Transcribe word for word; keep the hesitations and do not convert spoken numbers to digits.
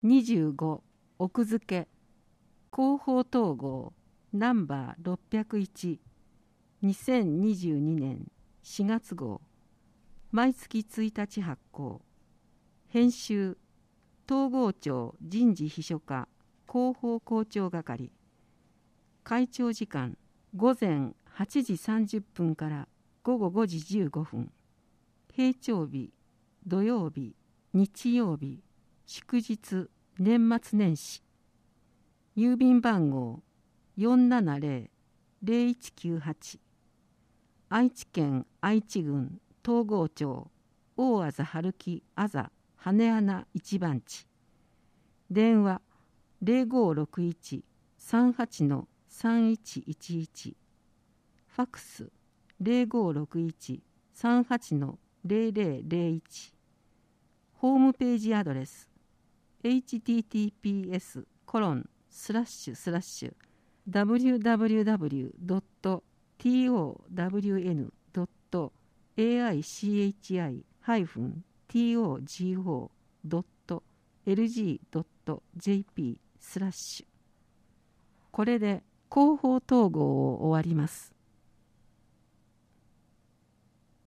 にじゅうご奥付広報統合ナンバーろっぴゃくいちにせんにじゅうにねんしがつ号毎月ついたち発行編集東郷町人事秘書課広報広聴係会長時間ごぜんはちじさんじゅっぷんからごごごじじゅうごふん平常日土曜日日曜日祝日年末年始郵便番号 よんななぜろ ぜろいちきゅうはち 愛知県愛知郡東郷町大字春木あざ羽穴一番地電話 ぜろごろくいち さんはち さんいちいちいち ファックス ぜろごろくいち さんはち ぜろぜろぜろいちホームページアドレス エイチティーティーピーエスコロンスラッシュスラッシュダブリューダブリューダブリュードットトワンドットエーアイシーエイチアイハイフントゴドットエルジードットジェーピースラッシュこれで広報統合を終わります。